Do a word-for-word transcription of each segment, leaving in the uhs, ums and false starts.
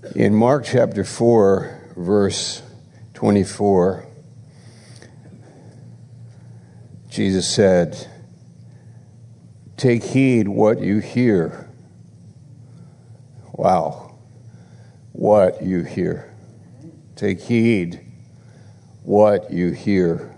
In Mark chapter four, verse twenty-four, Jesus said, "Take heed what you hear." Wow. What you hear. Take heed what you hear.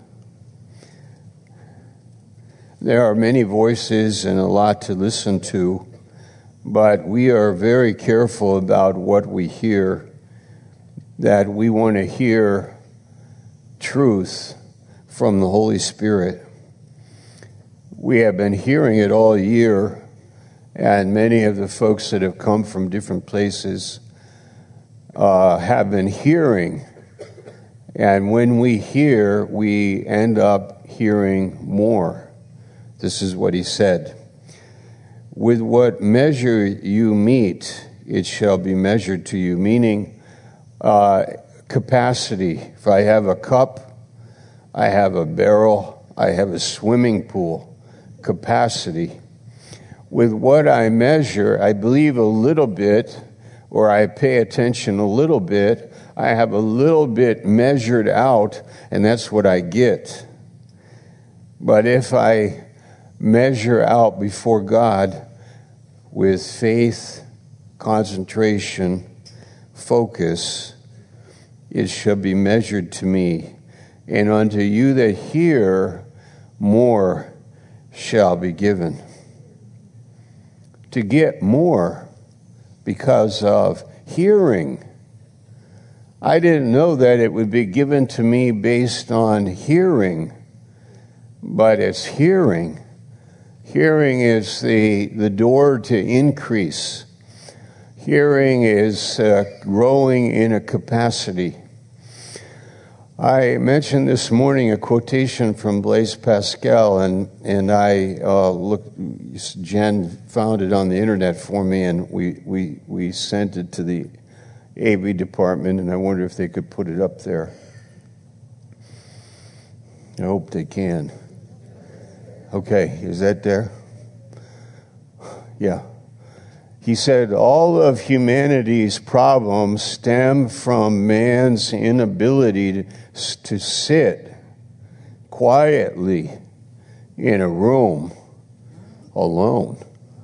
There are many voices and a lot to listen to, but we are very careful about what we hear, that we want to hear truth from the Holy Spirit. We have been hearing it all year, and many of the folks that have come from different places uh, have been hearing. And when we hear, we end up hearing more. This is what he said. With what measure you meet, it shall be measured to you. Meaning, uh, capacity. If I have a cup, I have a barrel, I have a swimming pool. Capacity. With what I measure, I believe a little bit, or I pay attention a little bit, I have a little bit measured out, and that's what I get. But if I measure out before God with faith, concentration, focus, it shall be measured to me. And unto you that hear, more shall be given. To get more because of hearing. I didn't know that it would be given to me based on hearing, but it's hearing. Hearing is the, the door to increase. Hearing is uh, growing in a capacity. I mentioned this morning a quotation from Blaise Pascal, and, and I uh, looked, Jen found it on the internet for me, and we, we, we sent it to the A V department, and I wonder if they could put it up there. I hope they can. Okay, is that there? Yeah. He said, all of humanity's problems stem from man's inability to, to sit quietly in a room alone.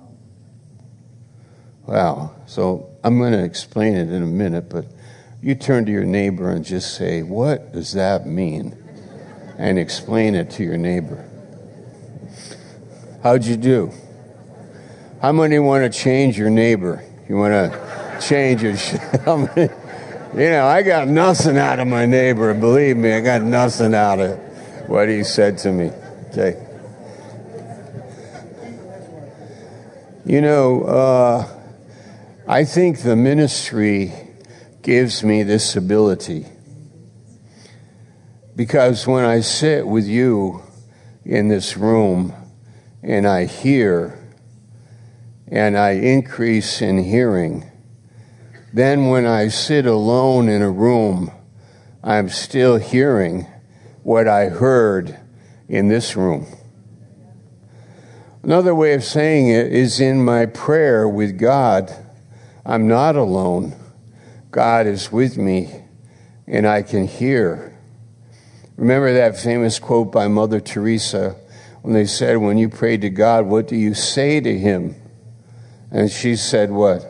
Wow. So I'm going to explain it in a minute, but you turn to your neighbor and just say, what does that mean? And explain it to your neighbor. How'd you do? How many want to change your neighbor? You want to change your... You know, I got nothing out of my neighbor. Believe me, I got nothing out of what he said to me. Okay. You know, uh, I think the ministry gives me this ability. Because when I sit with you in this room and I hear... and I increase in hearing, then when I sit alone in a room, I'm still hearing what I heard in this room. Another way of saying it is in my prayer with God, I'm not alone. God is with me, and I can hear. Remember that famous quote by Mother Teresa when they said, when you pray to God, what do you say to him? And she said, what?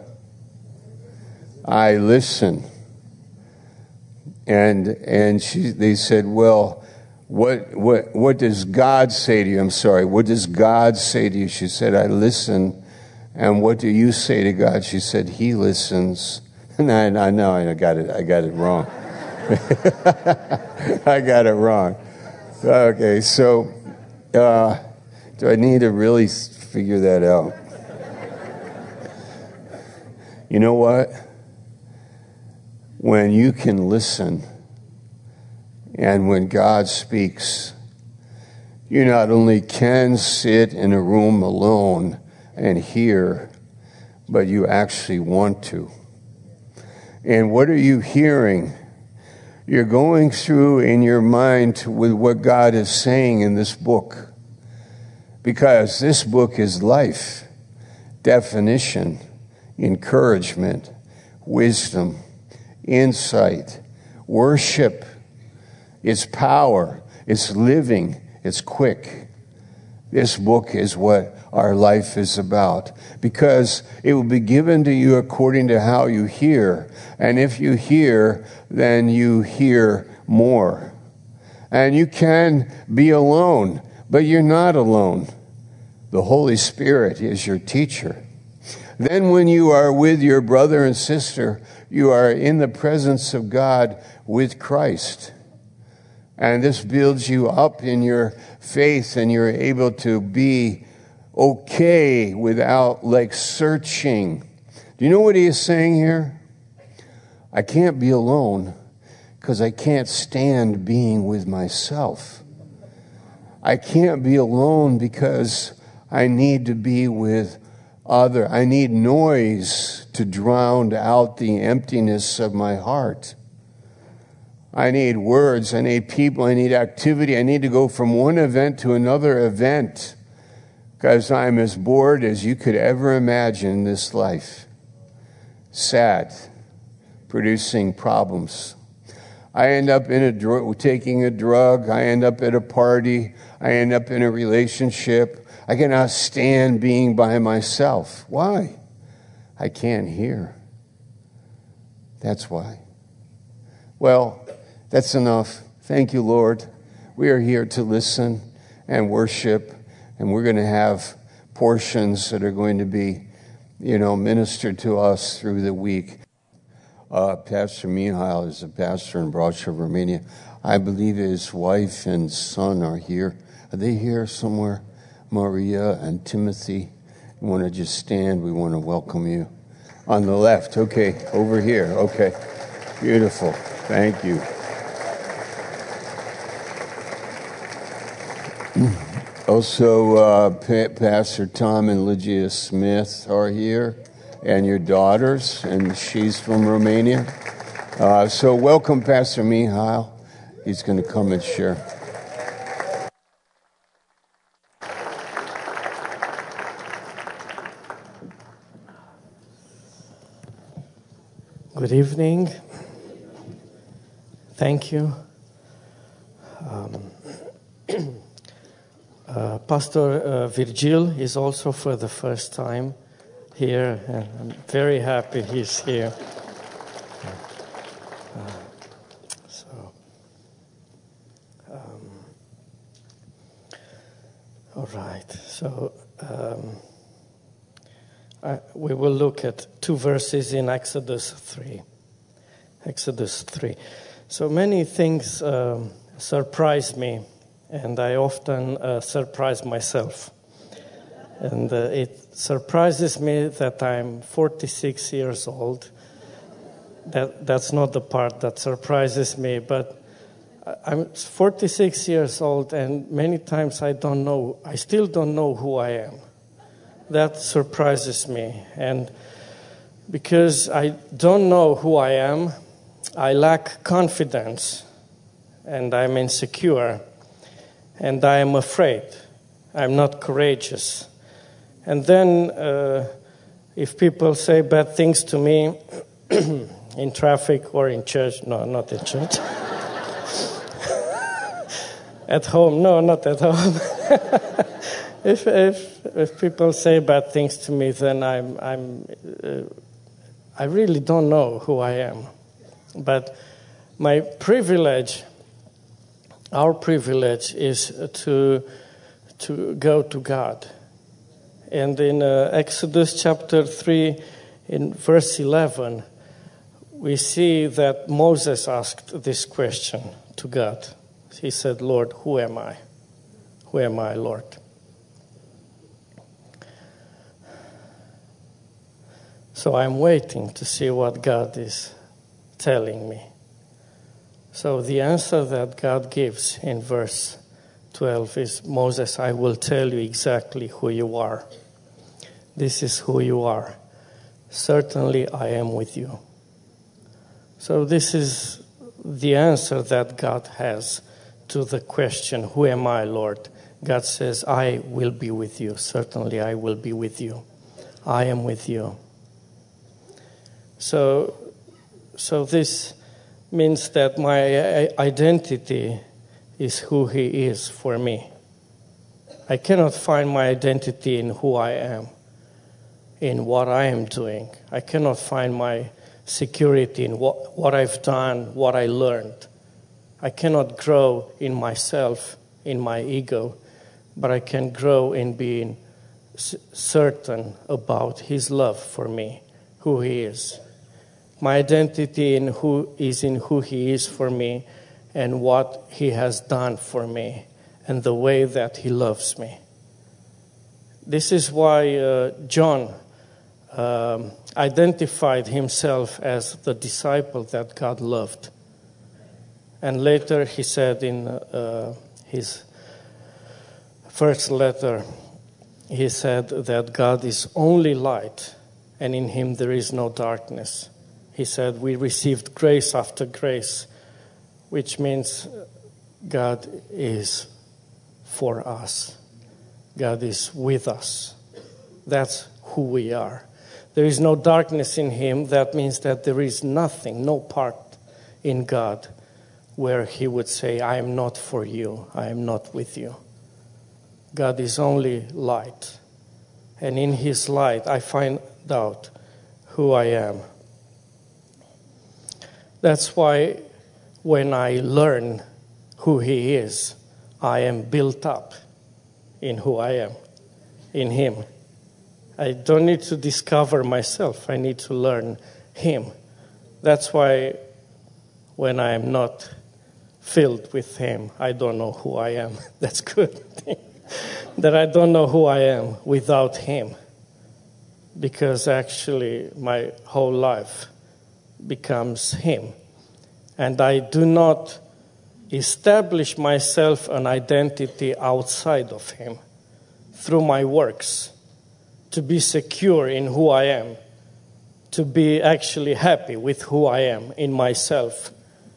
I listen. And and she they said, well, what what what does God say to you? I'm sorry, what does God say to you? She said, I listen. And what do you say to God? She said, he listens. And I, I know I got it, I got it wrong. I got it wrong. Okay, so uh, do I need to really figure that out? You know what? When you can listen and when God speaks, you not only can sit in a room alone and hear, but you actually want to. And what are you hearing? You're going through in your mind with what God is saying in this book. Because this book is life, definition, encouragement, wisdom, insight, worship. It's power. It's living. It's quick. This book is what our life is about, because it will be given to you according to how you hear. And if you hear, then you hear more. And you can be alone, but you're not alone. The Holy Spirit is your teacher. Then when you are with your brother and sister, you are in the presence of God with Christ. And this builds you up in your faith, and you're able to be okay without like searching. Do you know what he is saying here? I can't be alone because I can't stand being with myself. I can't be alone because I need to be with other. I need noise to drown out the emptiness of my heart. I need words, I need people, I need activity. I need to go from one event to another event because I'm as bored as you could ever imagine in this life. Sad, producing problems. I end up in a dr- taking a drug. I end up at a party. I end up in a relationship. I cannot stand being by myself. Why? I can't hear. That's why. Well, that's enough. Thank you, Lord. We are here to listen and worship, and we're going to have portions that are going to be, you know, ministered to us through the week. Uh, Pastor Mihail is a pastor in Brașov, Romania. I believe his wife and son are here. Are they here somewhere? Maria and Timothy. You want to just stand? We want to welcome you. On the left. Okay. Over here. Okay. Beautiful. Thank you. Also, uh, pa- Pastor Tom and Lygia Smith are here, and your daughters, and she's from Romania. Uh, so welcome, Pastor Mihail. He's going to come and share. Good evening. Thank you. Um, uh, Pastor uh, Virgil is also for the first time here, and I'm very happy he's here. Uh, so, um, all right. So um, I, we will look at two verses in Exodus three. Exodus three. So many things um, surprise me, and I often uh, surprise myself. And uh, it surprises me that I'm forty-six years old. That that's not the part that surprises me, but I'm forty-six years old, and many times I don't know, I still don't know who I am. That surprises me, and because I don't know who I am, I lack confidence, and I'm insecure, and I am afraid. I'm not courageous. And then uh, if people say bad things to me in traffic or in church, no, not in church. At home, no, not at home. if if if people say bad things to me, then I'm I'm uh, I really don't know who I am. But my privilege, our privilege, is to to go to God. And in uh, Exodus chapter three, in verse eleven, we see that Moses asked this question to God. He said, Lord, who am I? Who am I, Lord? So I'm waiting to see what God is telling me. So the answer that God gives in verse twelve is, Moses, I will tell you exactly who you are. This is who you are. Certainly I am with you. So this is the answer that God has to the question, who am I, Lord? God says, I will be with you. Certainly I will be with you. I am with you. So so this means that my identity is who he is for me. I cannot find my identity in who I am, in what I am doing. I cannot find my security in what, what I've done, what I learned. I cannot grow in myself, in my ego, but I can grow in being c- certain about his love for me, who he is. My identity in who is in who he is for me and what he has done for me and the way that he loves me. This is why uh, John um, identified himself as the disciple that God loved. And later he said in uh, his first letter, he said that God is only light and in him there is no darkness. He said we received grace after grace, which means God is for us. God is with us. That's who we are. There is no darkness in him. That means that there is nothing, no part in God where he would say, I am not for you, I am not with you. God is only light. And in his light, I find out who I am. That's why when I learn who he is, I am built up in who I am, in him. I don't need to discover myself. I need to learn him. That's why when I am not filled with him, I don't know who I am. That's good. That I don't know who I am without him. Because actually my whole life becomes him. And I do not establish myself an identity outside of him through my works to be secure in who I am, to be actually happy with who I am in myself.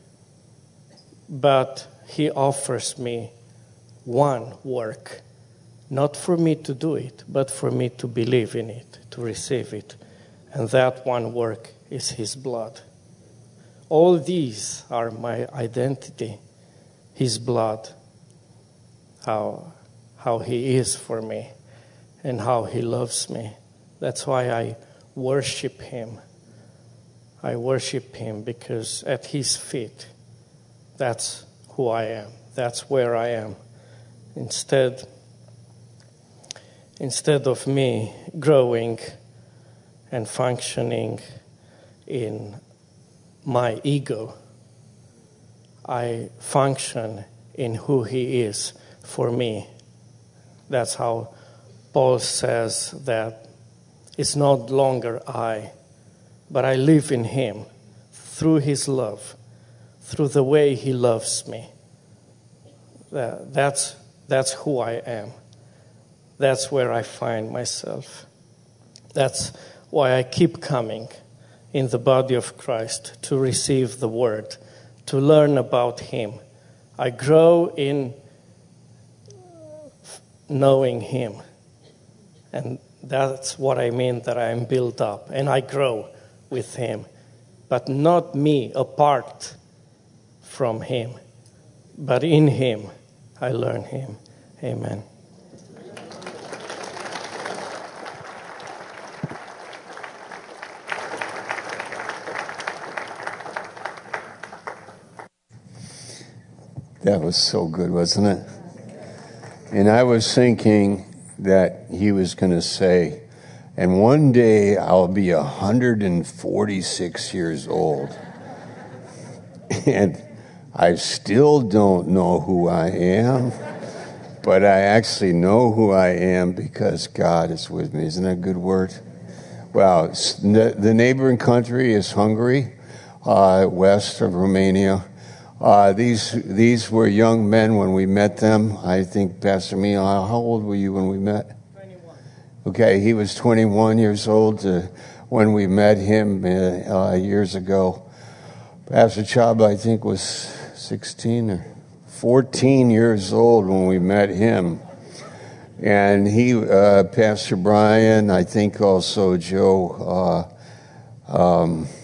But he offers me one work, not for me to do it, but for me to believe in it, to receive it. And that one work is his blood. All these are my identity, his blood, how, how he is for me, and how he loves me. That's why I worship him. I worship him because at his feet, that's who I am. That's where I am. Instead, instead of me growing and functioning in my ego, I function in who he is for me. That's how Paul says that it's not longer I, but I live in him through his love, through the way he loves me. That's, that's who I am. That's where I find myself. That's why I keep coming in the body of Christ to receive the word, to learn about him. I grow in knowing him. And that's what I mean that I am built up. And I grow with him. But not me apart from him. But in him, I learn him. Amen. That was so good, wasn't it? And I was thinking that he was going to say, and one day I'll be one hundred forty-six years old. And I still don't know who I am, but I actually know who I am because God is with me. Isn't that a good word? Well, the neighboring country is Hungary, uh, west of Romania. Uh, these these were young men when we met them. I think, Pastor Mia, how old were you when we met? twenty-one. Okay, he was twenty-one years old uh, when we met him uh, uh, years ago. Pastor Chaba, I think, was sixteen or fourteen years old when we met him. And he, uh, Pastor Brian, I think also Joe, uh, um,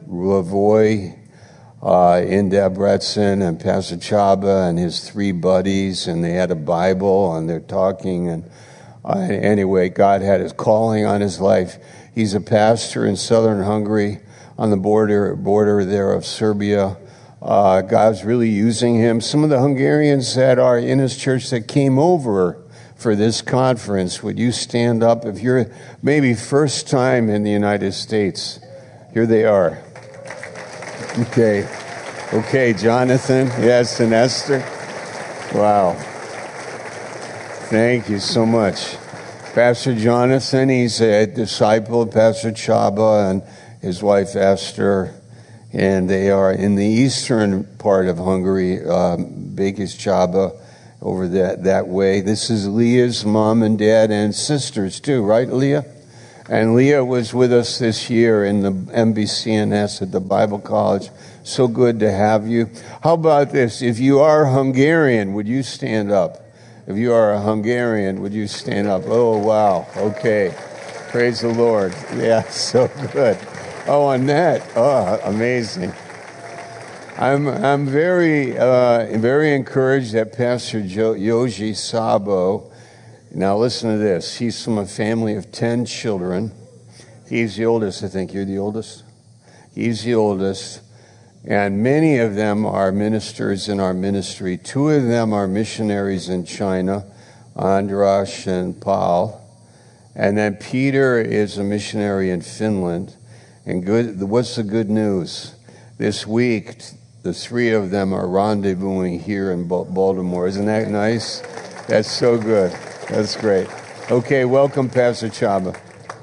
Lavoy uh, in Debrecen, and Pastor Chaba and his three buddies, and they had a Bible, and they're talking. And uh, anyway, God had his calling on his life. He's a pastor in southern Hungary, on the border border there of Serbia. Uh, God's really using him. Some of the Hungarians that are in his church that came over for this conference, would you stand up? If you're maybe first time in the United States, here they are. Okay. Okay, Jonathan. Yes, and Esther. Wow. Thank you so much. Pastor Jonathan, he's a disciple of Pastor Chaba and his wife Esther, and they are in the eastern part of Hungary, um, Békés Csaba, over that, that way. This is Leah's mom and dad and sisters too, right, Leah? And Leah was with us this year in the M B C N S at the Bible College. So good to have you. How about this? If you are Hungarian, would you stand up? If you are a Hungarian, would you stand up? Oh, wow. Okay. Praise the Lord. Yeah, so good. Oh, Annette. Oh, amazing. I'm I'm very uh, very encouraged that Pastor jo- Yoji Sabo. Now listen to this. He's from a family of ten children. He's the oldest. I think you're the oldest. He's the oldest, and many of them are ministers in our ministry. Two of them are missionaries in China, Andras and Paul, and then Peter is a missionary in Finland. And good. What's the good news? This week, the three of them are rendezvousing here in Baltimore. Isn't that nice? That's so good. That's great. Okay, welcome, Pastor Chaba.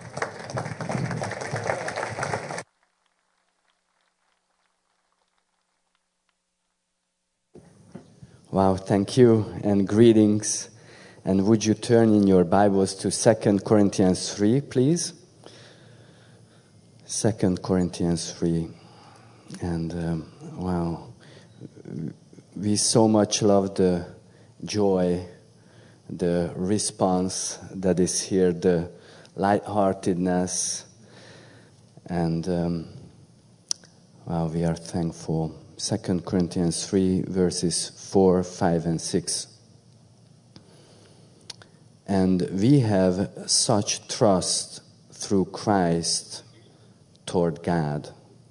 Wow, thank you, and greetings. And would you turn in your Bibles to Second Corinthians three, please? Second Corinthians three. And um, wow, we so much love the joy, the response that is here, the lightheartedness, and um, wow, we are thankful. Second Corinthians three, verses four, five, and six. And we have such trust through Christ toward God.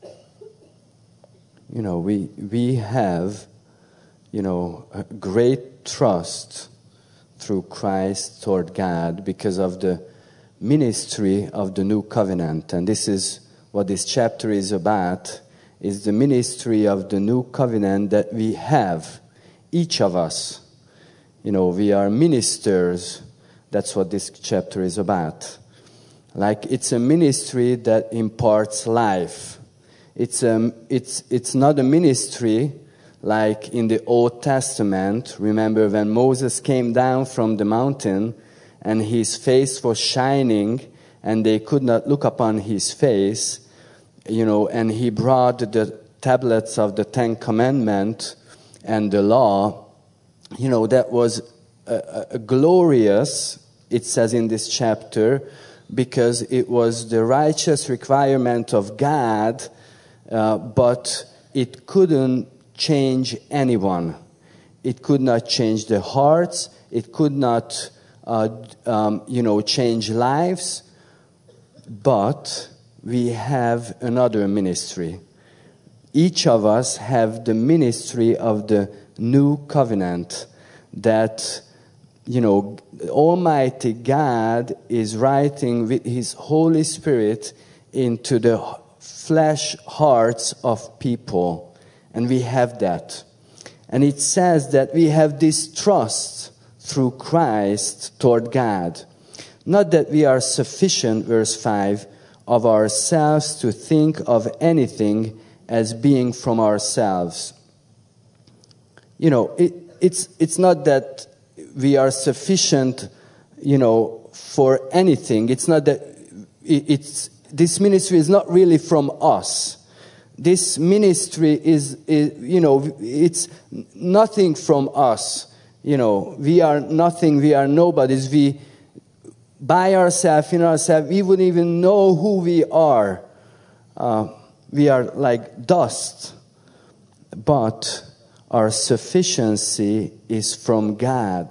You know, we we have, you know, a great trust through Christ toward God because of the ministry of the new covenant. And this is what this chapter is about, is the ministry of the new covenant that we have, each of us. You know, we are ministers. That's what this chapter is about. Like, it's a ministry that imparts life. It's um, it's it's not a ministry like in the Old Testament. Remember when Moses came down from the mountain and his face was shining and they could not look upon his face, you know, and he brought the tablets of the Ten Commandments and the law. You know, that was a, a glorious, it says in this chapter, because it was the righteous requirement of God, uh, but it couldn't change anyone. It could not change the hearts. It could not, uh, um, you know, change lives. But we have another ministry. Each of us have the ministry of the new covenant that, you know, Almighty God is writing with His Holy Spirit into the flesh hearts of people. And we have that. And it says that we have this trust through Christ toward God. Not that we are sufficient, verse five, of ourselves to think of anything as being from ourselves. You know, it, it's it's not that we are sufficient, you know, for anything. It's not that it, it's this ministry is not really from us. This ministry is, is, you know, it's nothing from us. You know, we are nothing. We are nobodies. We by ourselves, in ourselves, we wouldn't even know who we are. Uh, we are like dust, but our sufficiency is from God,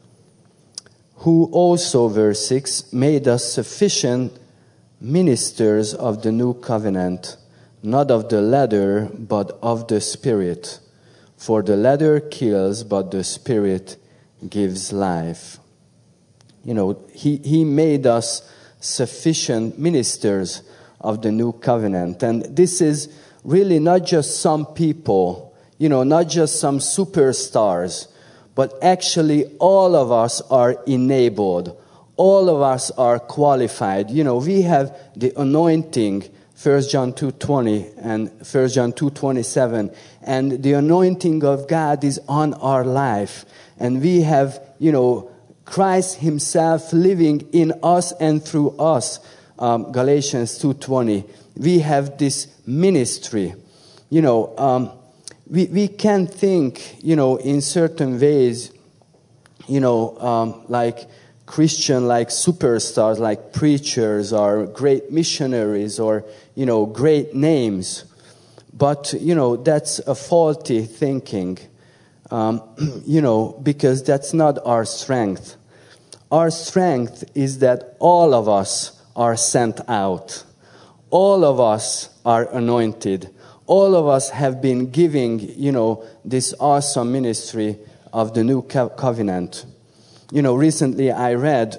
who also, verse six, made us sufficient ministers of the new covenant, not of the letter, but of the Spirit. For the letter kills, but the Spirit gives life. You know, he, he made us sufficient ministers of the new covenant. And this is really not just some people, you know, not just some superstars, but actually all of us are enabled. All of us are qualified. You know, we have the anointing, First John two twenty and First John two twenty-seven, and the anointing of God is on our life. And we have, you know, Christ himself living in us and through us. Um, Galatians two twenty. We have this ministry. You know, um, we, we can think, you know, in certain ways, you know, um, like Christian, like superstars, like preachers or great missionaries or, you know, great names. But, you know, that's a faulty thinking, um, you know, because that's not our strength. Our strength is that all of us are sent out. All of us are anointed. All of us have been giving, you know, this awesome ministry of the new co- covenant. You know, recently I read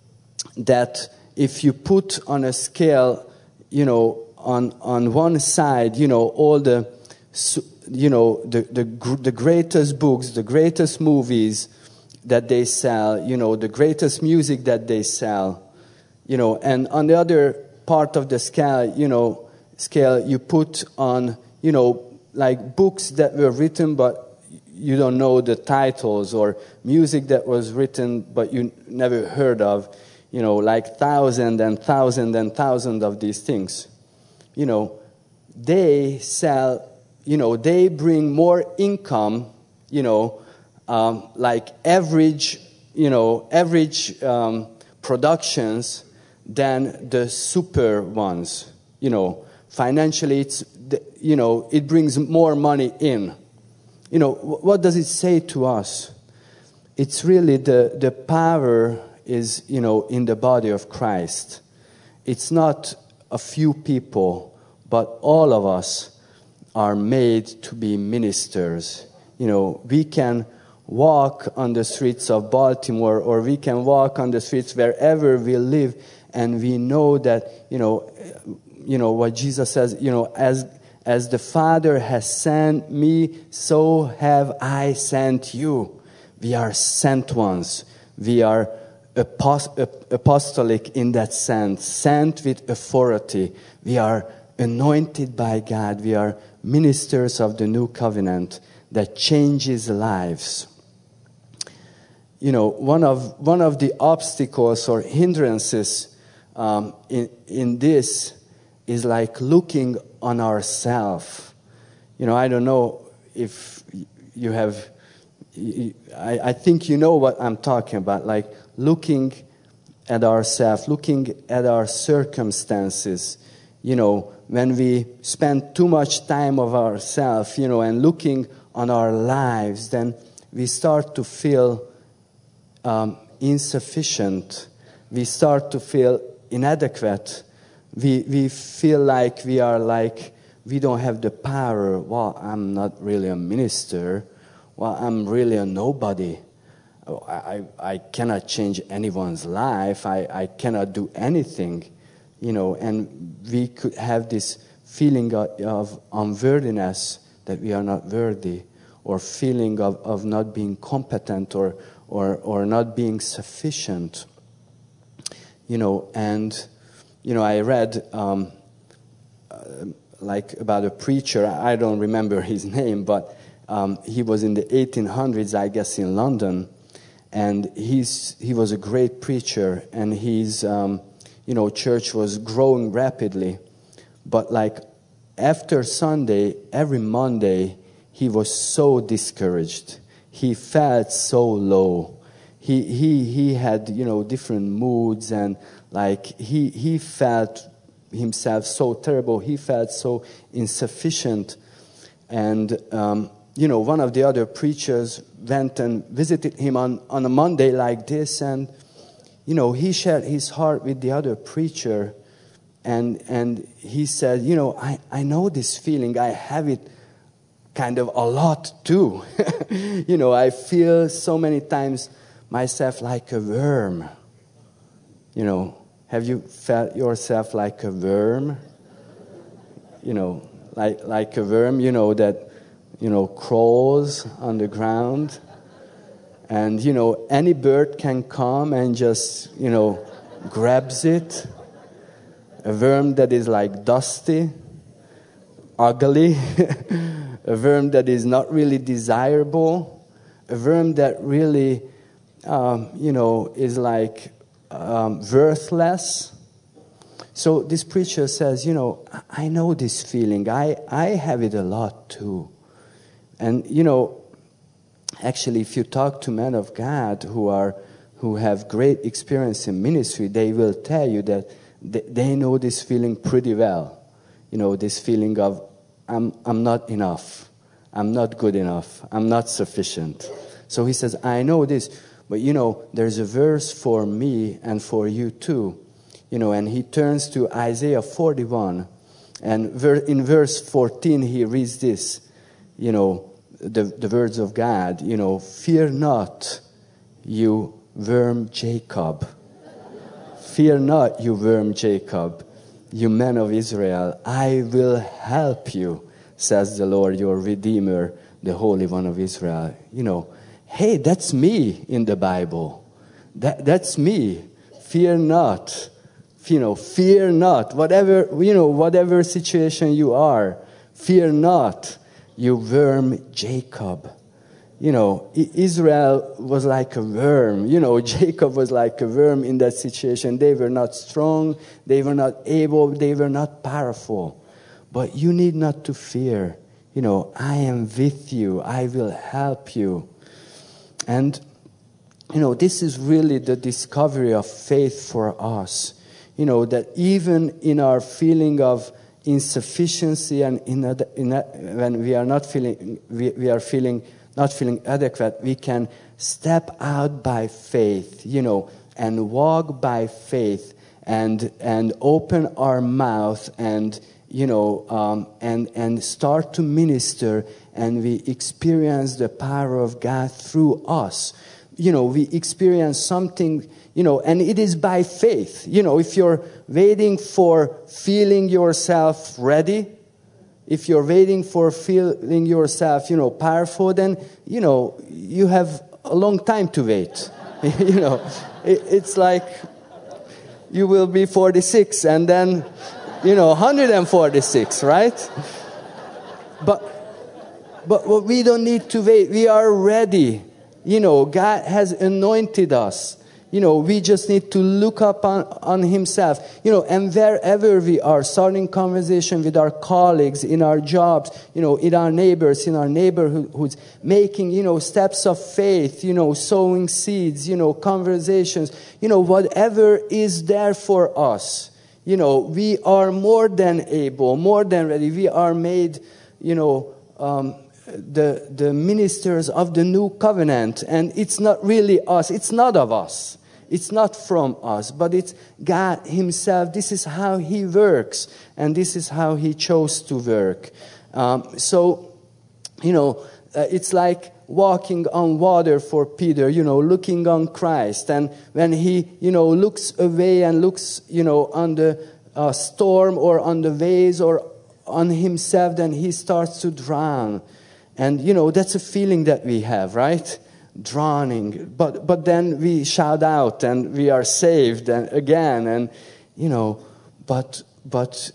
that if you put on a scale, you know, on on one side, you know, all the, you know, the the, the greatest books, the greatest movies that they sell, you know, the greatest music that they sell, you know, and on the other part of the scale, you know, scale you put on, you know, like books that were written but you don't know the titles, or music that was written but you never heard of, you know, like thousand and thousand and thousand of these things. You know, they sell, you know, they bring more income, you know, um, like average, you know, average um, productions than the super ones. You know, financially, it's, you know, it brings more money in. You know, what does it say to us? It's really the, the power is, you know, in the body of Christ. It's not a few people, but all of us are made to be ministers. You know, we can walk on the streets of Baltimore, or we can walk on the streets wherever we live, and we know that, you know, you know what Jesus says, you know, as As the Father has sent me, so have I sent you. We are sent ones. We are apost- apostolic in that sense, sent with authority. We are anointed by God. We are ministers of the new covenant that changes lives. You know, one of one of the obstacles or hindrances um, in in this is like looking on ourselves. You know, I don't know if you have, I, I think you know what I'm talking about, like looking at ourselves, looking at our circumstances. You know, when we spend too much time of ourselves, you know, and looking on our lives, then we start to feel um, insufficient. We start to feel inadequate. We we feel like we are like, we don't have the power. Well, I'm not really a minister. Well, I'm really a nobody. I, I cannot change anyone's life. I, I cannot do anything, you know. And we could have this feeling of, of unworthiness, that we are not worthy, or feeling of, of not being competent, or, or, or not being sufficient, you know. And You know, I read um, uh, like about a preacher. I don't remember his name, but um, he was in the eighteen hundreds, I guess, in London, and he's he was a great preacher, and his um, you know church was growing rapidly. But like after Sunday, every Monday, he was so discouraged. He felt so low. He he he had you know different moods, and like he he felt himself so terrible. He felt so insufficient. And, um, you know, one of the other preachers went and visited him on, on a Monday like this. And, you know, he shared his heart with the other preacher. And and he said, you know, I, I know this feeling. I have it kind of a lot too. You know, I feel so many times myself like a worm. You know, have you felt yourself like a worm? You know, like like a worm, you know, that, you know, crawls on the ground. And, you know, any bird can come and just, you know, grabs it. A worm that is like dusty, ugly, a worm that is not really desirable, a worm that really, um, you know, is like um, worthless. So this preacher says, you know, I know this feeling. I, I have it a lot too. And, you know, actually, if you talk to men of God who are who have great experience in ministry, they will tell you that they know this feeling pretty well. You know, this feeling of, I'm I'm not enough. I'm not good enough. I'm not sufficient. So he says, I know this. But, you know, there's a verse for me and for you too. You know, and he turns to Isaiah forty-one. And in verse fourteen, he reads this, you know, the, the words of God. You know, fear not, you worm Jacob. Fear not, you worm Jacob, you men of Israel. I will help you, says the Lord, your Redeemer, the Holy One of Israel. You know, hey, that's me in the Bible. That, that's me. Fear not. You know, fear not. Whatever, you know, whatever situation you are, fear not, you worm Jacob. You know, Israel was like a worm. You know, Jacob was like a worm in that situation. They were not strong. They were not able. They were not powerful. But you need not to fear. You know, I am with you. I will help you. And, you know, this is really the discovery of faith for us. You know, that even in our feeling of insufficiency and in, in, when we are not feeling, we, we are feeling not feeling adequate, we can step out by faith, you know, and walk by faith and and open our mouth and, you know, um, and, and start to minister, and we experience the power of God through us. You know, we experience something, you know, and it is by faith. You know, if you're waiting for feeling yourself ready, if you're waiting for feeling yourself, you know, powerful, then, you know, you have a long time to wait. You know, it, it's like you will be forty-six and then, you know, one hundred forty-six, right? But, but what we don't need to wait. We are ready. You know, God has anointed us. You know, we just need to look up on, on himself. You know, and wherever we are, starting conversation with our colleagues, in our jobs, you know, in our neighbors, in our neighborhoods, making, you know, steps of faith, you know, sowing seeds, you know, conversations, you know, whatever is there for us. You know, we are more than able, more than ready. We are made, you know, um, the the ministers of the new covenant, and it's not really us. It's not of us. It's not from us, but it's God himself. This is how he works, and this is how he chose to work. Um, so, you know, uh, it's like walking on water for Peter, you know, looking on Christ. And when he, you know, looks away and looks, you know, on the uh, storm or on the waves or on himself, then he starts to drown. And, you know, that's a feeling that we have, right? Drowning. But but then we shout out and we are saved and again. And, you know, but, but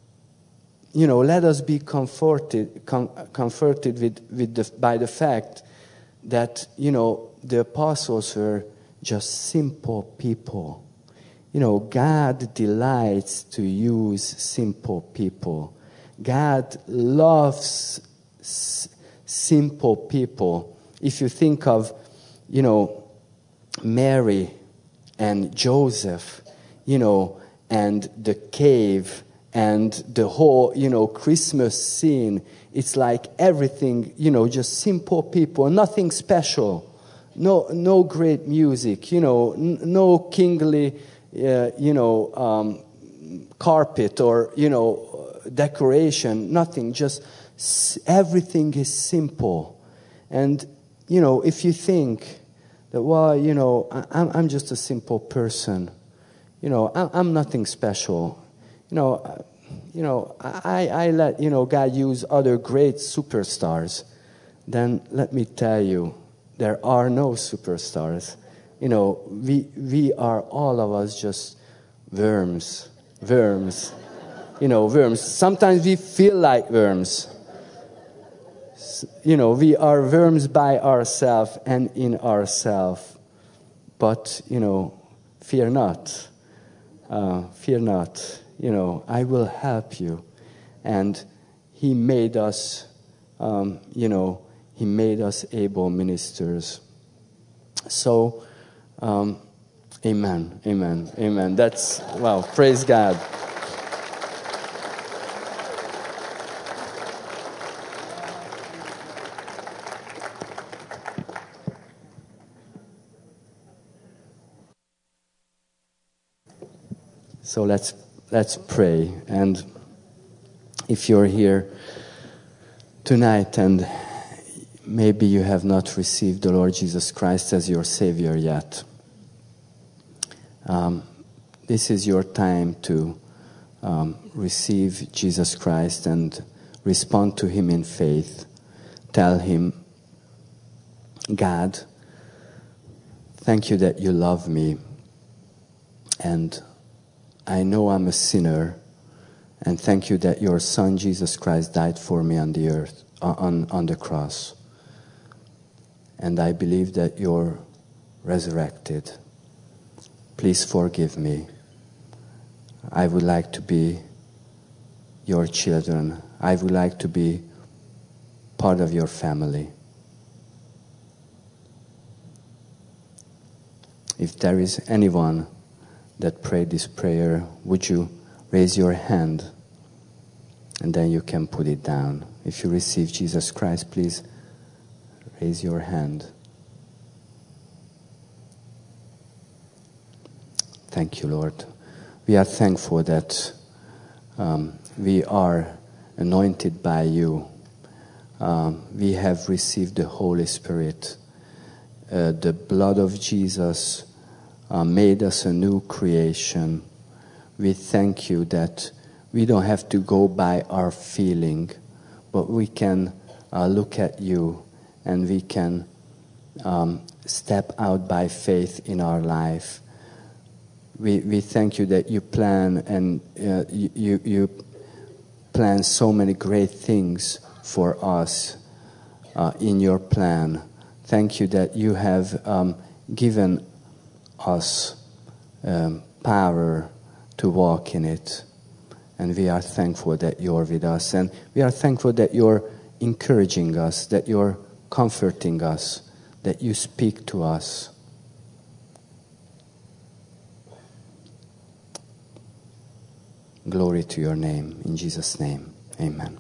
you know, let us be comforted com- comforted with, with the, by the fact that, you know, the apostles were just simple people. You know, God delights to use simple people. God loves s- simple people. If you think of, you know, Mary and Joseph, you know, and the cave and the whole, you know, Christmas scene. It's like everything, you know, just simple people, nothing special, no, no great music, you know, n- no kingly, uh, you know, um, carpet or, you know, decoration, nothing. Just s- everything is simple. And, you know, if you think that, well, you know, I, I'm, I'm just a simple person, you know, I, I'm nothing special, you know, you know, I, I let, you know, God use other great superstars, then let me tell you, there are no superstars. You know, we we are, all of us, just worms, worms, you know, worms. Sometimes we feel like worms. You know, we are worms by ourselves and in ourselves. But, you know, fear not, uh, fear not. You know, I will help you. And he made us, um, you know, he made us able ministers. So, um, amen, amen, amen. That's, wow, praise God. So let's let's pray. And if you're here tonight and maybe you have not received the Lord Jesus Christ as your Savior yet, um, this is your time to um, receive Jesus Christ and respond to Him in faith. Tell Him, God, thank you that you love me, and I know I'm a sinner, and thank you that your Son Jesus Christ died for me on the earth, on, on the cross. And I believe that you're resurrected. Please forgive me. I would like to be your children. I would like to be part of your family. If there is anyone that prayed this prayer, would you raise your hand? And then you can put it down. If you receive Jesus Christ, please raise your hand. Thank you, Lord. We are thankful that um, we are anointed by you. Um, we have received the Holy Spirit. Uh, the blood of Jesus uh, made us a new creation. We thank you that we don't have to go by our feeling, but we can uh, look at you and we can um, step out by faith in our life. We we thank you that you plan and uh, you you plan so many great things for us uh, in your plan. Thank you that you have um, given us um, power to walk in it. And we are thankful that you're with us. And we are thankful that you're encouraging us, that you're comforting us, that you speak to us. Glory to your name. In Jesus' name, amen.